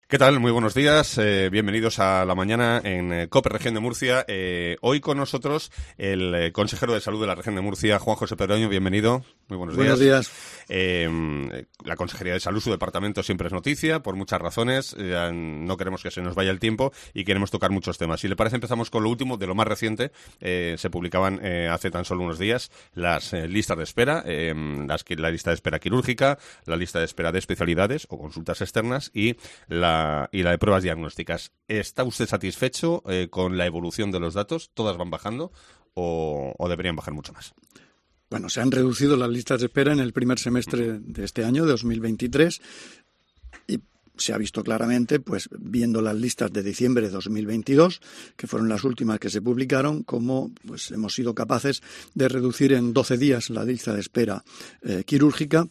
¿Qué tal? Muy buenos días. Bienvenidos a la mañana en COPE Región de Murcia. Hoy con nosotros el consejero de Salud de la Región de Murcia, Juan José Pedroño. Bienvenido. Muy buenos días. Buenos días. La Consejería de Salud, su departamento, siempre es noticia, por muchas razones. No queremos que se nos vaya el tiempo y queremos tocar muchos temas. Si le parece, empezamos con lo último, de lo más reciente. Se publicaban hace tan solo unos días las listas de espera, la lista de espera quirúrgica, la lista de espera de especialidades o consultas externas y la de pruebas diagnósticas. ¿Está usted satisfecho con la evolución de los datos? ¿Todas van bajando o deberían bajar mucho más? Bueno, se han reducido las listas de espera en el primer semestre de este año, de 2023, y se ha visto claramente, pues viendo las listas de diciembre de 2022, que fueron las últimas que se publicaron, cómo pues hemos sido capaces de reducir en 12 días la lista de espera quirúrgica,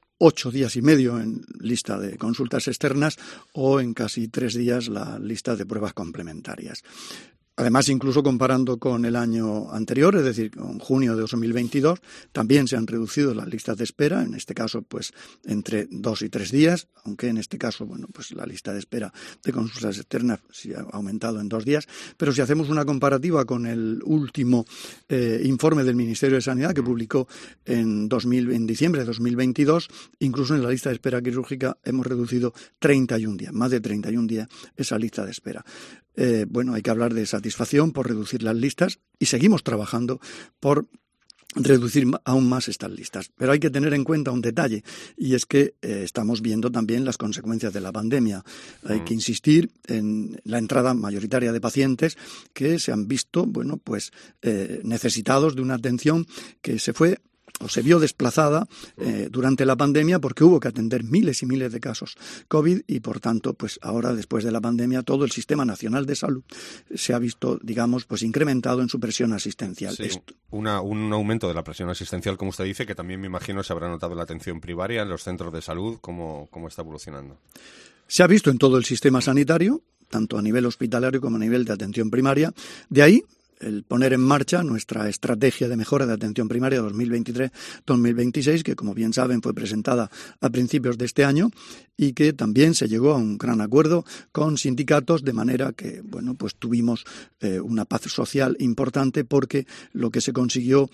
8 días y medio en lista de consultas externas o en casi 3 días la lista de pruebas complementarias. Además, incluso comparando con el año anterior, es decir, con junio de 2022, también se han reducido las listas de espera, en este caso, pues, entre 2 y 3 días, aunque en este caso, bueno, pues la lista de espera de consultas externas sí ha aumentado en 2 días. Pero si hacemos una comparativa con el último informe del Ministerio de Sanidad que publicó en diciembre de 2022, incluso en la lista de espera quirúrgica hemos reducido 31 días, más de 31 días esa lista de espera. Bueno, hay que hablar de satisfacción por reducir las listas y seguimos trabajando por reducir aún más estas listas. Pero hay que tener en cuenta un detalle, y es que estamos viendo también las consecuencias de la pandemia. Hay que insistir en la entrada mayoritaria de pacientes que se han visto, bueno, pues necesitados de una atención que se vio desplazada durante la pandemia porque hubo que atender miles y miles de casos COVID y, por tanto, pues ahora, después de la pandemia, todo el Sistema Nacional de Salud se ha visto, digamos, pues incrementado en su presión asistencial. Sí, un aumento de la presión asistencial, como usted dice, que también me imagino se habrá notado en la atención primaria, en los centros de salud. ¿Cómo está evolucionando? Se ha visto en todo el sistema sanitario, tanto a nivel hospitalario como a nivel de atención primaria. De ahí el poner en marcha nuestra estrategia de mejora de atención primaria 2023-2026, que, como bien saben, fue presentada a principios de este año y que también se llegó a un gran acuerdo con sindicatos, de manera que, bueno, pues tuvimos una paz social importante, porque lo que se consiguió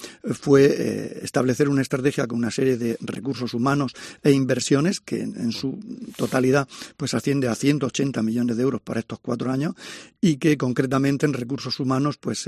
fue establecer una estrategia con una serie de recursos humanos e inversiones que en su totalidad pues asciende a 180 millones de euros para estos 4 años y que concretamente en recursos humanos pues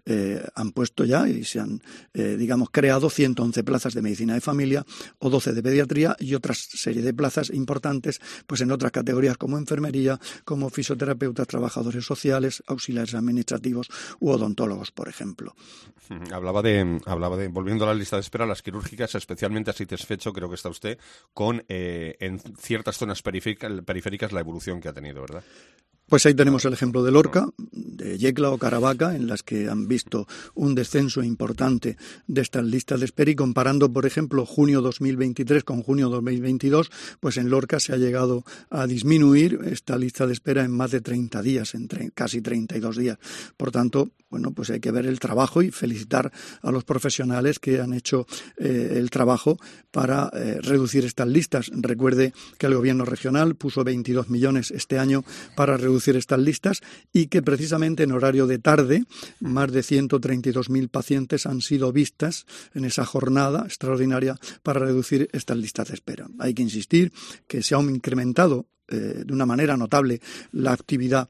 han puesto ya y se han, digamos, creado 111 plazas de medicina de familia o 12 de pediatría y otra serie de plazas importantes pues en otras categorías como enfermería, como fisioterapeutas, trabajadores sociales, auxiliares administrativos u odontólogos, por ejemplo. Hablaba de, volviendo a la lista de espera, las quirúrgicas, especialmente satisfecho creo que está usted con en ciertas zonas periféricas la evolución que ha tenido, ¿verdad? Pues ahí tenemos el ejemplo de Lorca, de Yecla o Caravaca, en las que han visto un descenso importante de estas listas de espera, y comparando, por ejemplo, junio 2023 con junio 2022, pues en Lorca se ha llegado a disminuir esta lista de espera en más de 30 días, casi 32 días. Por tanto, bueno, pues hay que ver el trabajo y felicitar a los profesionales que han hecho el trabajo para reducir estas listas. Recuerde que el Gobierno regional puso 22 millones este año para reducir estas listas y que precisamente en horario de tarde más de 132.000 pacientes han sido vistas en esa jornada extraordinaria para reducir estas listas de espera. Hay que insistir que se ha incrementado de una manera notable la actividad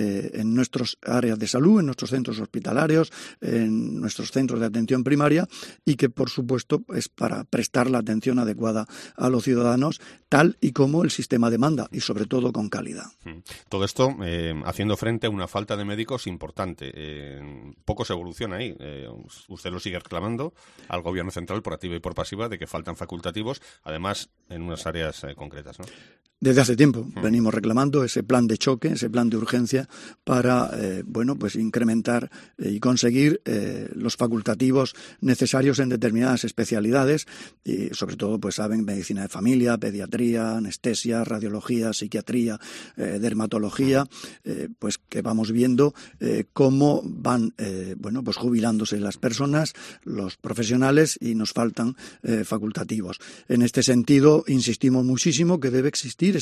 en nuestras áreas de salud, en nuestros centros hospitalarios, en nuestros centros de atención primaria, y que, por supuesto, es para prestar la atención adecuada a los ciudadanos, tal y como el sistema demanda, y sobre todo con calidad. Todo esto haciendo frente a una falta de médicos importante. Poco se evoluciona ahí. Usted lo sigue reclamando al Gobierno central por activa y por pasiva de que faltan facultativos, además en unas áreas concretas, ¿no? Desde hace tiempo venimos reclamando ese plan de choque, ese plan de urgencia para, bueno, pues incrementar y conseguir los facultativos necesarios en determinadas especialidades y, sobre todo, pues saben, medicina de familia, pediatría, anestesia, radiología, psiquiatría, dermatología, pues que vamos viendo cómo van, bueno, pues jubilándose las personas, los profesionales, y nos faltan facultativos. En este sentido, insistimos muchísimo que debe existir ese plan nacional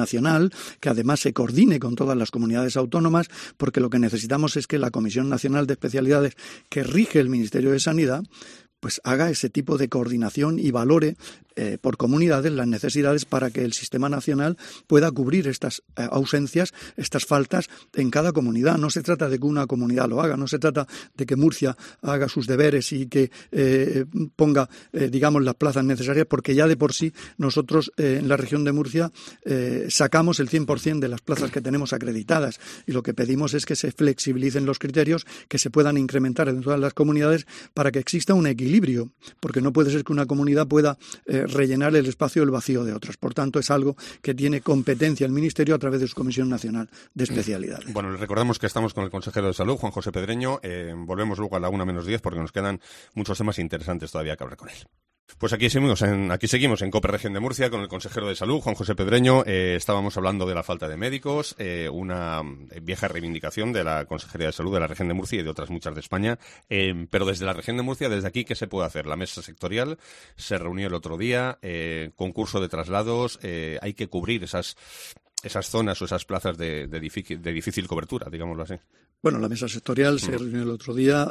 nacional, que además se coordine con todas las comunidades autónomas, porque lo que necesitamos es que la Comisión Nacional de Especialidades, que rige el Ministerio de Sanidad, pues haga ese tipo de coordinación y valore por comunidades las necesidades para que el sistema nacional pueda cubrir estas ausencias, estas faltas en cada comunidad. No se trata de que una comunidad lo haga, no se trata de que Murcia haga sus deberes y que ponga, digamos, las plazas necesarias, porque ya de por sí nosotros en la región de Murcia sacamos el 100% de las plazas que tenemos acreditadas, y lo que pedimos es que se flexibilicen los criterios, que se puedan incrementar en todas las comunidades para que exista un equilibrio, porque no puede ser que una comunidad pueda rellenar el espacio, el vacío de otras. Por tanto, es algo que tiene competencia el Ministerio a través de su Comisión Nacional de Especialidades. Bueno, les recordamos que estamos con el consejero de Salud, Juan José Pedreño. Volvemos luego a la 1:10 porque nos quedan muchos temas interesantes todavía que hablar con él. Pues aquí seguimos en COPE Región de Murcia con el consejero de Salud, Juan José Pedreño. Estábamos hablando de la falta de médicos, una vieja reivindicación de la Consejería de Salud de la Región de Murcia y de otras muchas de España. Pero desde la Región de Murcia, desde aquí, ¿qué se puede hacer? La mesa sectorial se reunió el otro día, concurso de traslados, hay que cubrir esas zonas o esas plazas de difícil cobertura, digámoslo así. Bueno, la mesa sectorial se reunió el otro día.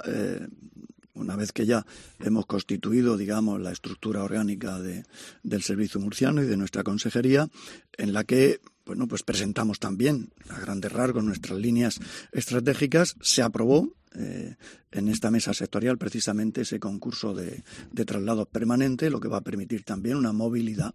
Una vez que ya hemos constituido, digamos, la estructura orgánica del Servicio Murciano y de nuestra consejería, en la que, bueno, pues presentamos también a grandes rasgos nuestras líneas estratégicas, se aprobó en esta mesa sectorial precisamente ese concurso de traslados permanente, lo que va a permitir también una movilidad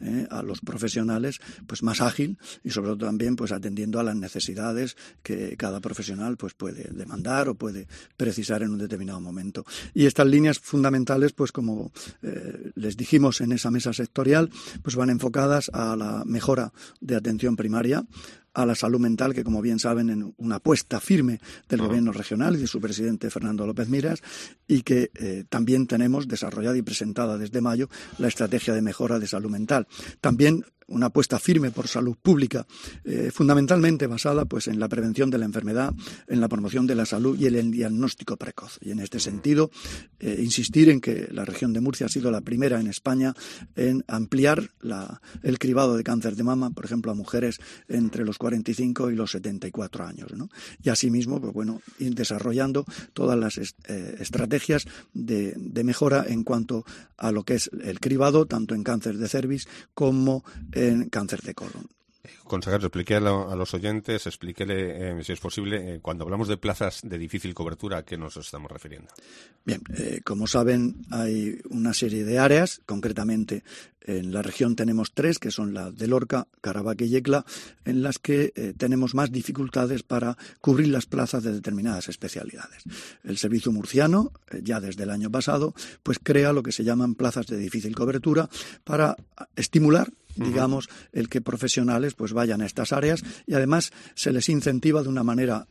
a los profesionales pues más ágil y sobre todo también pues atendiendo a las necesidades que cada profesional pues puede demandar o puede precisar en un determinado momento. Y estas líneas fundamentales, pues como les dijimos en esa mesa sectorial, pues van enfocadas a la mejora de atención primaria, a la salud mental, que como bien saben en una apuesta firme del gobierno regional y de su presidente Fernando López Miras, y que también tenemos desarrollada y presentada desde mayo la estrategia de mejora de salud mental. También una apuesta firme por salud pública, fundamentalmente basada pues en la prevención de la enfermedad, en la promoción de la salud y en el diagnóstico precoz. Y en este sentido, insistir en que la región de Murcia ha sido la primera en España en ampliar el cribado de cáncer de mama, por ejemplo, a mujeres entre los 45 y los 74 años, ¿no? Y asimismo, pues bueno, ir desarrollando todas las estrategias de mejora en cuanto a lo que es el cribado, tanto en cáncer de cervix como en cáncer de colon. Consejero, explique a los oyentes, explíquele, si es posible, cuando hablamos de plazas de difícil cobertura, ¿a qué nos estamos refiriendo? Bien, como saben, hay una serie de áreas, concretamente en la región tenemos 3, que son la de Lorca, Caravaca y Yecla, en las que tenemos más dificultades para cubrir las plazas de determinadas especialidades. El Servicio Murciano, ya desde el año pasado, pues crea lo que se llaman plazas de difícil cobertura para estimular, digamos, el que profesionales pues vayan a estas áreas, y además se les incentiva de una manera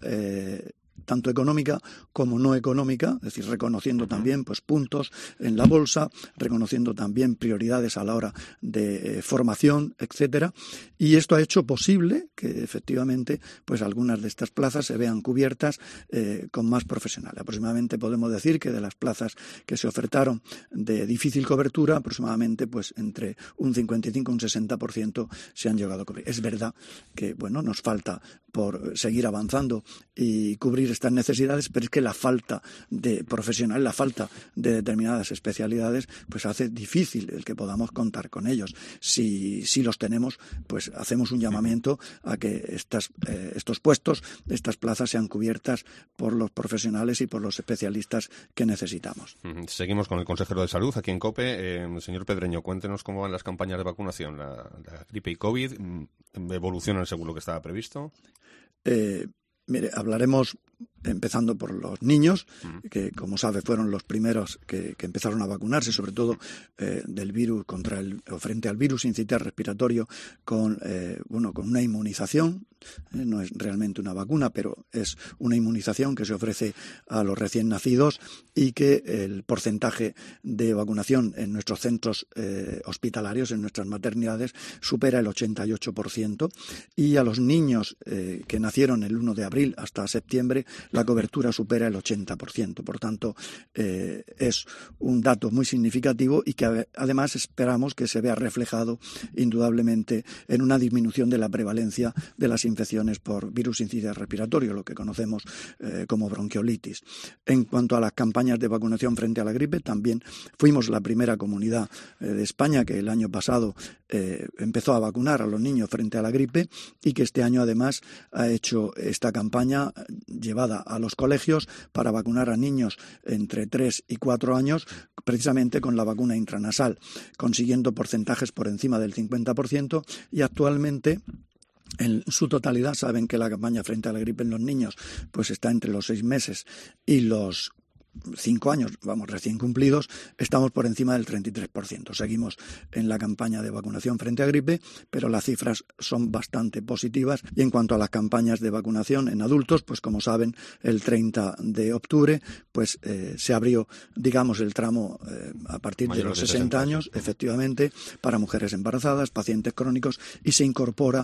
tanto económica como no económica, es decir, reconociendo también pues puntos en la bolsa, reconociendo también prioridades a la hora de formación, etcétera, y esto ha hecho posible que efectivamente pues algunas de estas plazas se vean cubiertas con más profesionales. Aproximadamente podemos decir que de las plazas que se ofertaron de difícil cobertura, aproximadamente pues entre un 55 y un 60% se han llegado a cubrir. Es verdad que bueno, nos falta por seguir avanzando y cubrir estas necesidades, pero es que la falta de profesionales, la falta de determinadas especialidades, pues hace difícil el que podamos contar con ellos. Si los tenemos, pues hacemos un llamamiento a que estos puestos, estas plazas sean cubiertas por los profesionales y por los especialistas que necesitamos. Seguimos con el consejero de Salud aquí en COPE. Señor Pedreño, cuéntenos cómo van las campañas de vacunación. La gripe y COVID evolucionan según lo que estaba previsto. Mire, hablaremos empezando por los niños, que como sabe fueron los primeros que empezaron a vacunarse, sobre todo del virus frente al virus incitial respiratorio con una inmunización no es realmente una vacuna, pero es una inmunización que se ofrece a los recién nacidos y que el porcentaje de vacunación en nuestros centros hospitalarios, en nuestras maternidades, supera el 88%, y a los niños que nacieron el 1 de abril hasta septiembre la cobertura supera el 80%. Por tanto, es un dato muy significativo y que además esperamos que se vea reflejado indudablemente en una disminución de la prevalencia de las infecciones por virus incisional respiratorio, lo que conocemos como bronquiolitis. En cuanto a las campañas de vacunación frente a la gripe, también fuimos la primera comunidad de España que el año pasado empezó a vacunar a los niños frente a la gripe y que este año además ha hecho esta campaña llevada a los colegios para vacunar a niños entre 3 y 4 años precisamente con la vacuna intranasal, consiguiendo porcentajes por encima del 50%, y actualmente en su totalidad saben que la campaña frente a la gripe en los niños pues está entre los 6 meses y los 5 años, recién cumplidos, estamos por encima del 33%. Seguimos en la campaña de vacunación frente a gripe, pero las cifras son bastante positivas. Y en cuanto a las campañas de vacunación en adultos, pues como saben, el 30 de octubre pues se abrió, digamos, el tramo a partir de los 60 años, efectivamente, para mujeres embarazadas, pacientes crónicos, y se incorpora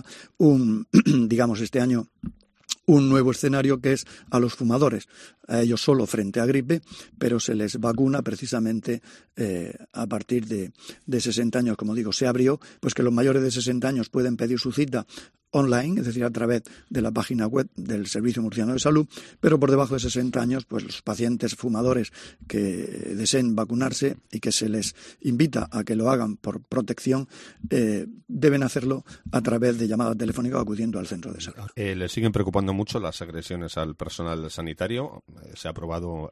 este año, un nuevo escenario que es a los fumadores, a ellos solo frente a gripe, pero se les vacuna precisamente a partir de 60 años, como digo, se abrió, pues que los mayores de 60 años pueden pedir su cita online, es decir, a través de la página web del Servicio Murciano de Salud, pero por debajo de 60 años, pues los pacientes fumadores que deseen vacunarse y que se les invita a que lo hagan por protección, deben hacerlo a través de llamada telefónica o acudiendo al centro de salud. ¿Le siguen preocupando mucho las agresiones al personal sanitario? Se ha aprobado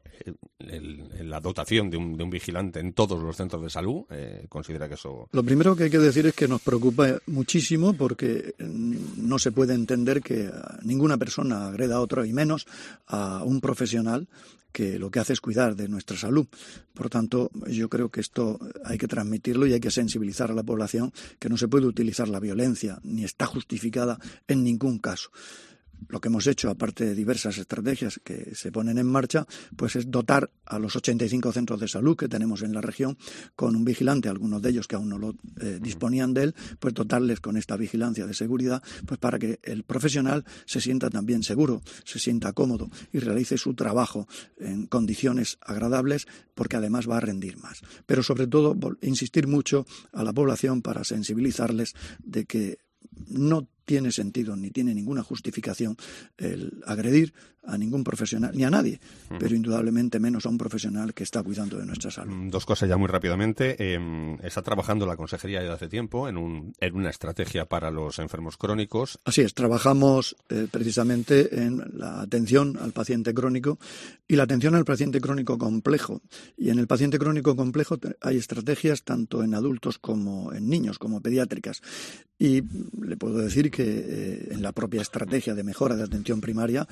la dotación de un vigilante en todos los centros de salud. ¿Considera que eso...? Lo primero que hay que decir es que nos preocupa muchísimo porque no se puede entender que ninguna persona agreda a otro, y menos a un profesional que lo que hace es cuidar de nuestra salud. Por tanto, yo creo que esto hay que transmitirlo y hay que sensibilizar a la población que no se puede utilizar la violencia, ni está justificada en ningún caso. Lo que hemos hecho, aparte de diversas estrategias que se ponen en marcha, pues es dotar a los 85 centros de salud que tenemos en la región con un vigilante, algunos de ellos que aún no lo disponían de él, pues dotarles con esta vigilancia de seguridad, pues para que el profesional se sienta también seguro, se sienta cómodo y realice su trabajo en condiciones agradables, porque además va a rendir más. Pero sobre todo, insistir mucho a la población para sensibilizarles de que no tiene sentido ni tiene ninguna justificación el agredir a ningún profesional, ni a nadie, pero indudablemente menos a un profesional que está cuidando de nuestra salud. Dos cosas ya muy rápidamente. Está trabajando la Consejería desde hace tiempo en una estrategia para los enfermos crónicos. Así es, trabajamos precisamente en la atención al paciente crónico y la atención al paciente crónico complejo. Y en el paciente crónico complejo hay estrategias tanto en adultos como en niños, como pediátricas. Y le puedo decir que en la propia estrategia de mejora de atención primaria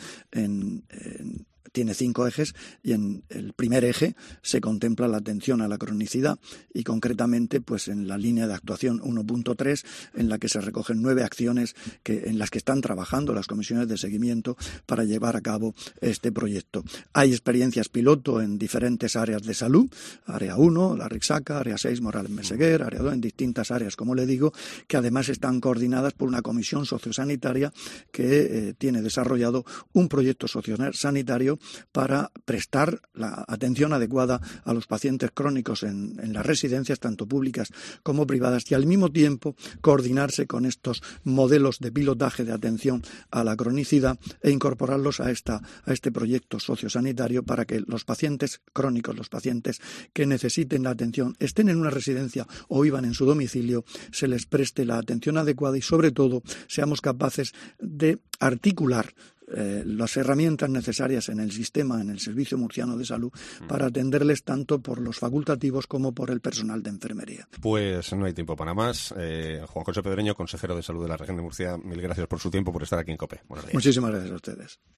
tiene 5 ejes, y en el primer eje se contempla la atención a la cronicidad y concretamente pues en la línea de actuación 1.3, en la que se recogen 9 acciones en las que están trabajando las comisiones de seguimiento para llevar a cabo este proyecto. Hay experiencias piloto en diferentes áreas de salud, área 1, la Rixaca, área 6, Morales Meseguer, área 2, en distintas áreas, como le digo, que además están coordinadas por una comisión sociosanitaria que tiene desarrollado un proyecto sociosanitario para prestar la atención adecuada a los pacientes crónicos en las residencias, tanto públicas como privadas, y al mismo tiempo coordinarse con estos modelos de pilotaje de atención a la cronicidad e incorporarlos a este proyecto sociosanitario para que los pacientes crónicos, los pacientes que necesiten la atención, estén en una residencia o vivan en su domicilio, se les preste la atención adecuada y sobre todo seamos capaces de articular las herramientas necesarias en el sistema, en el Servicio Murciano de Salud, para atenderles tanto por los facultativos como por el personal de enfermería. Pues no hay tiempo para más. Juan José Pedreño, consejero de Salud de la Región de Murcia, mil gracias por su tiempo, por estar aquí en COPE. Buenos días. Muchísimas gracias a ustedes.